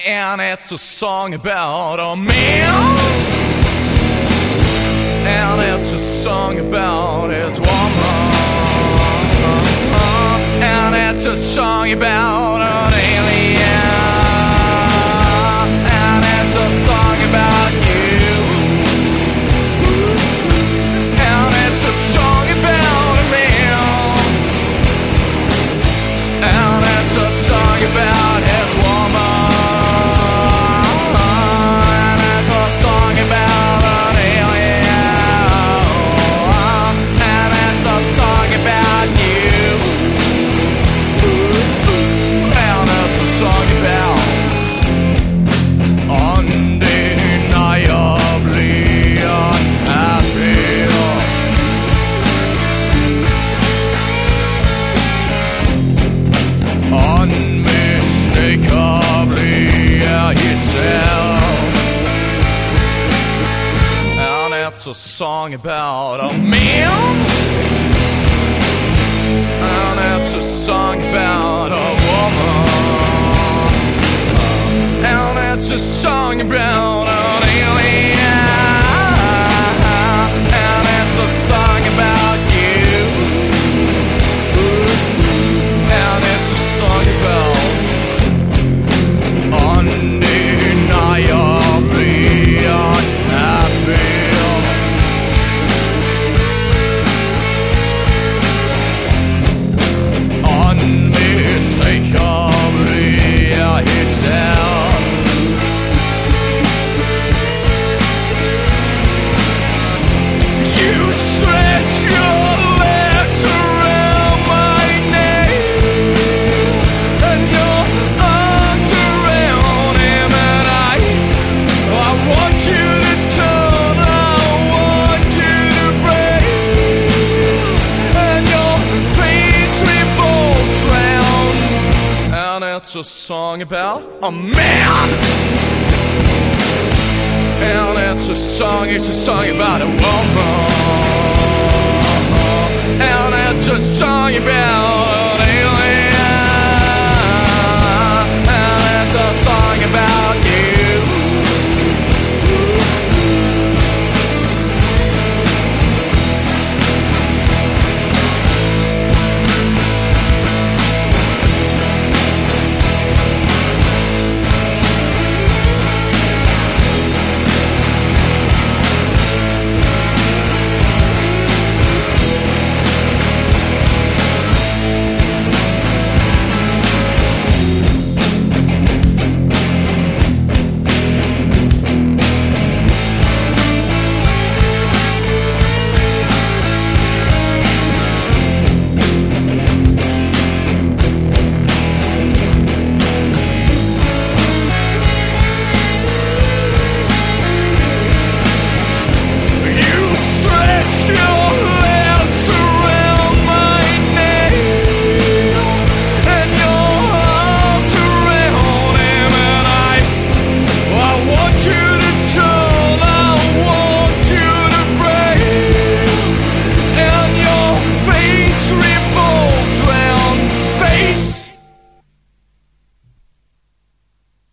And it's a song about a man. And it's a song about his woman. And it's a song about an alien. And it's a song about you. And it's a song about a man. And it's a song about his woman. And it's a song about an alien. And it's a song about you. And it's a song about undeniably unhappy. Unmistakably yourself. And it's a song about a man. And it's a song about a woman. And it's a song about an alien. And it's a song about you. And it's a song about undeniably unhappy. Unmistakably yourself. You stretch your legs around my neck and your arms around him, and I want you to turn, I want you to break, and your face revolves round. And it's a song about a man. And it's a song about a woman. And it's a song about